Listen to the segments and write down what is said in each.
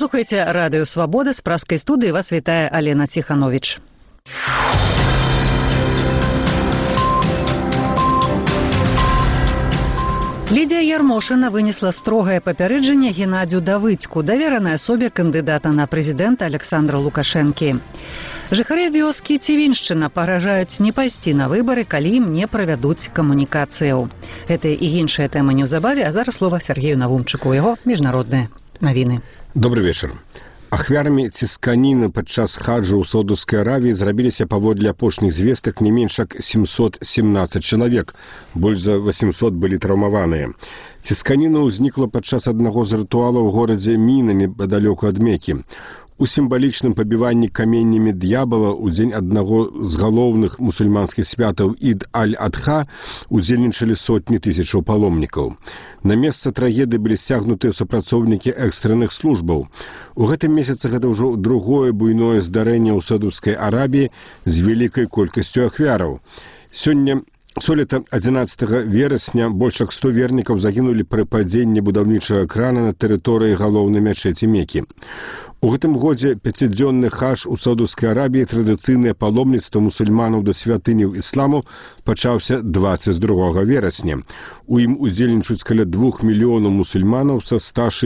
Слухайте радыё «Свабода», з праскай студыі вас вітае Алена Ціхановіч. Лідія Ярмошына вынесла строгае папярэджанне Геннадзю Давыдзьку, даверанай асобе кандыдата на прэзідэнта Александра Лукашэнкі. Жыхары вёскі Цівіншчына пагражаюць не пайсці на выбары, калі ім не правядуць камунікацыяў. Гэтыя і іншыя тэмы неўзабаве, а зараз слова Сергею Навумчыку, у яго міжнародныя навіны. Добры вечар. Ахвярамі цісканіны падчас хаджу ў Саудаўскай Аравіі зрабіліся паводле апошніх звестак не менш як 717 чалавек, больш за 800 былі траўмаваныя. Цісканіна ўзнікла падчас аднаго з рытуалаў у горадзе Міна непадалёку ад Мекі. У сімвалічным пабіванні каменнямі д'ябала ў дзень аднаго з галоўных мусульманскіх святаў Ід-аль-Адха удзельнічалі сотні тысячаў паломнікаў. На месца трагедыі былі сцягнутыя супрацоўнікі экстранных службаў. У гэтым месяцы гэта ўжо другое буйное здарэнне ў Саудаўскай Арабіі з вялікай колькасцю ахвяраў. Сёлета 11 верасня больш як 100 вернікаў загінулі пры падзенні будаўнічага крана на тэрыторыі галоўнай мячэці Мекі. У гэтым годзе пяцідзённы хадж у Саудаўскай Арабіі, традыцыйнае паломніцтва мусульманаў да святыняў ісламу, пачаўся 22 верасня. У ім удзельнічаюць каля 2 мільёнаў мусульманаў са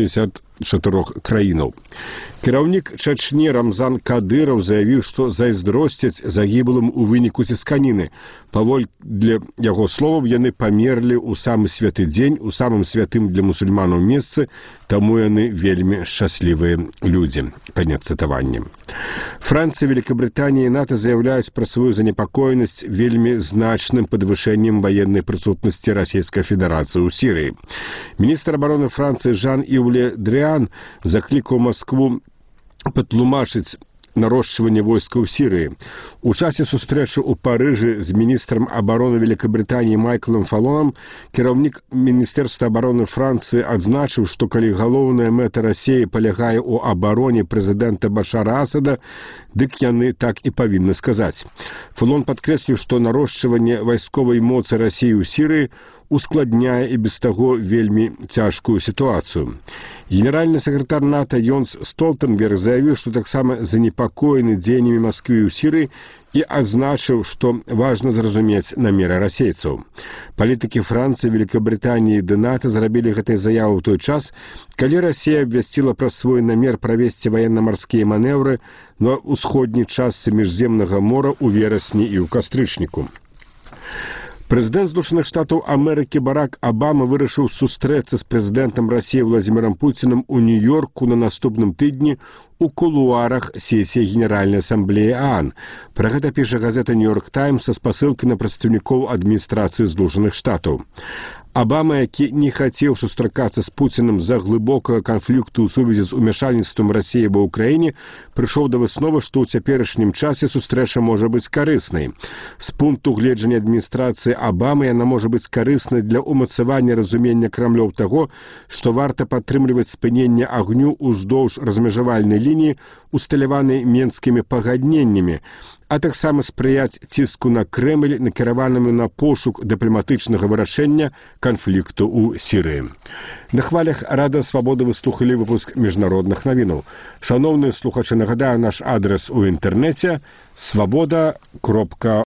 164 краінаў. Кіраўнік Чачні Рамзан Кадыраў заявіў, што зайздросцяць загіблым у выніку цісканіны. Паводле яго словаў, яны памерлі ў самы святы дзень, у самым святым для мусульманаў месцы, таму яны вельмі шчаслівыя людзі. Канец цытавання. Францыя, Великабрытанія і НАТО заяўляюць пра сваю занепакоенасць вельмі значным падвышэннем ваеннай прысутнасці Расійскай Федэрацыі ў Сірыі. Міністр абароны Францыі Жан-Ів Ле Дрыан заклікаў Маскву патлумачыць нарошчванне войска ў Сірыі. У часе сустрэчы ў Парыжы з міністрам абароны Великабрытаніі Майклом Фалонам кіраўнік Міністэрства абароны Францыі адзначыў, што калі галоўная мэта Расіі палягае ў абароне прэзідэнта Башара Асада, дык яны так і павінны сказаць. Фалон падкрэсліў, што нарошчванне вайсковай моцы Расіі ў Сірыі ускладняе і без таго вельмі цяжкую сітуацыю. Генеральны сакратар НАТО Йонс Столтенберг заявіў, што таксама занепакоены дзеяннямі Масквы ў Сірыі і адзначыў, што важна зразумець намеры расейцаў. Палітыкі Францыі, Великабрытаніі ды НАТО зрабілі гэтай заяву ў той час, калі Расія абвясціла пра свой намер правесці ваенна-марскія манеўры на ўсходняй частцы Міжземнага мора ў верасні і ў кастрычніку. Прэзідэнт Злучаных Штатаў Амерыкі Барак Абама вырашыў сустрэцца з прэзідэнтам Расіі Владзімірам Пуцінам у Нью-Йорку на наступным тыдні у кулуарах сесіі Генеральнай асамблеі ААН. Пра гэта піша газета «Нью-Йорк Таймс» са спасылкай на прадстаўнікоў адміністрацыі Злучаных Штатаў. Абама, які не хацеў сустракацца з Пуцінам з-за глыбокага канфлікту ў сувязі з умяшальніцтвам Расіі ва ўкраіне, прыйшоў да высновы, што ў цяперашнім часе сустрэча можа быць карыснай. З пункту гледжання адміністрацыі Абамы яна можа быць карыснай для ўмацавання разумення крамлёў таго, што варта падтрымліваць спыненне агню ўздоўж размежавальнай лініі, усталяванай менскімі пагадненнямі, а таксама спрыяць ціску на Крэмль, накіраванаму на пошук дыпламатычнага вырашэння канфлікту ў Сірыі. На хвалях Радыё Свабода вы слухалі выпуск міжнародных навінаў. Шаноўныя слухачы, нагадаю наш адрес у інтэрнэце свабода.орг.